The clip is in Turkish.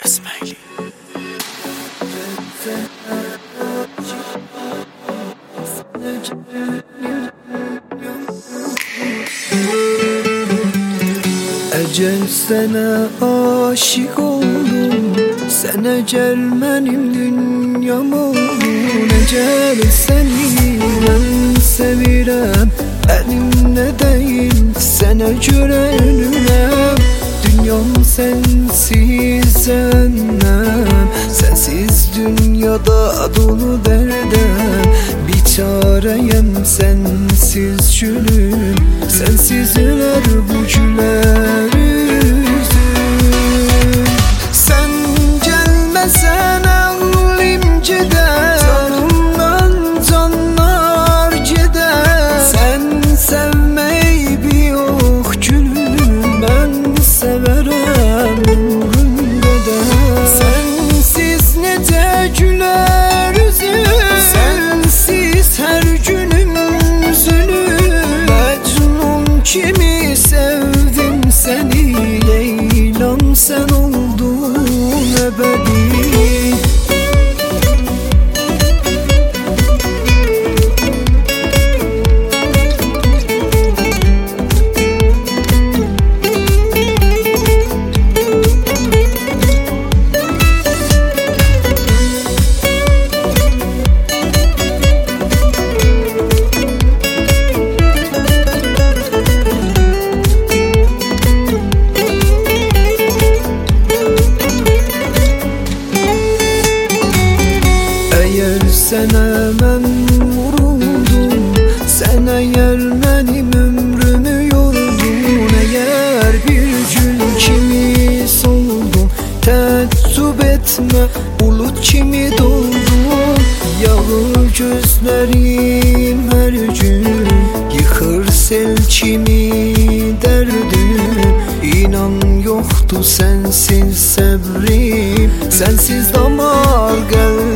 اسماعيلي. Ecel sana aşık oldum, sen ecel benim dünyam oldun. Ecel seni ben sevirem, elimde değil sana göre ölürem. Dünyam sensiz cennem, sensiz dünyada dolu derdem. Bir çareyim sensiz gülüm, sensiz öler bu güler yüzüm. Sen gelmesen aklım gider, canımdan canlar gider. Sen sevmeyi bir yok gülüm, ben severem ömrümde de. Sensiz nece güler yüzüm, sensiz her günüm üzülüm. Mecnun kimi sevdim seni, Leylam sen oldun ebedi. Sana ben vuruldum, sen eğer benim ömrümü yoldun. Eğer bir gül kimi soldun, teessüp etme bulut kimi doldun. Yağır gözlerim her gün, yıkır sel kimi derdim. İnan yoktu sensiz sabrim, sensiz damar gel